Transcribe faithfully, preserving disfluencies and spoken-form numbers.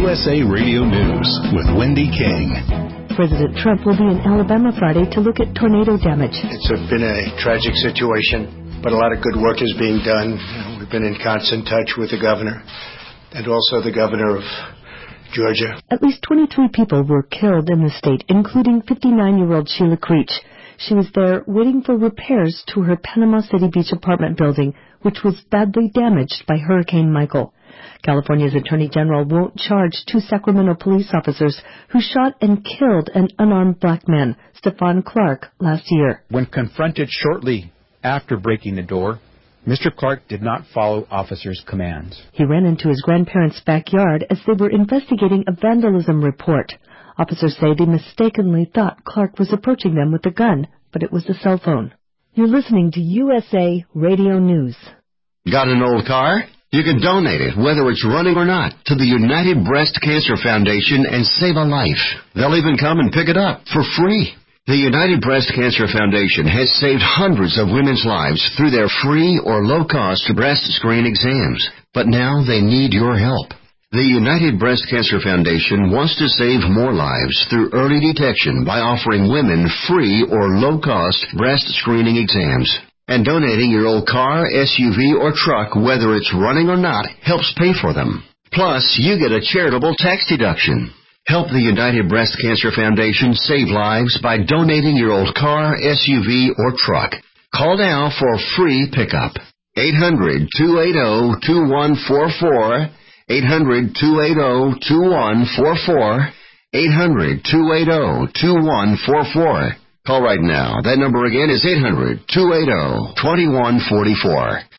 S A Radio News with Wendy King. President Trump will be in Alabama Friday to look at tornado damage. It's been a tragic situation, but a lot of good work is being done. We've been in constant touch with the governor and also the governor of Georgia. At least twenty-three people were killed in the state, including fifty-nine-year-old Sheila Creech. She was there waiting for repairs to her Panama City Beach apartment building, which was badly damaged by Hurricane Michael. California's Attorney General won't charge two Sacramento police officers who shot and killed an unarmed black man, Stephon Clark, last year. When confronted shortly after breaking the door, Mister Clark did not follow officers' commands. He ran into his grandparents' backyard as they were investigating a vandalism report. Officers say they mistakenly thought Clark was approaching them with a gun, but it was a cell phone. You're listening to U S A Radio News. Got an old car? You can donate it, whether it's running or not, to the United Breast Cancer Foundation and save a life. They'll even come and pick it up for free. The United Breast Cancer Foundation has saved hundreds of women's lives through their free or low-cost breast screen exams, but now they need your help. The United Breast Cancer Foundation wants to save more lives through early detection by offering women free or low-cost breast screening exams. And donating your old car, S U V, or truck, whether it's running or not, helps pay for them. Plus, you get a charitable tax deduction. Help the United Breast Cancer Foundation save lives by donating your old car, S U V, or truck. Call now for a free pickup. eight hundred, two eight zero, two one four four. eight hundred, two eight zero, two one four four. eight hundred, two eight zero, two one four four. Call right now. That number again is eight hundred, two eight zero, two one four four.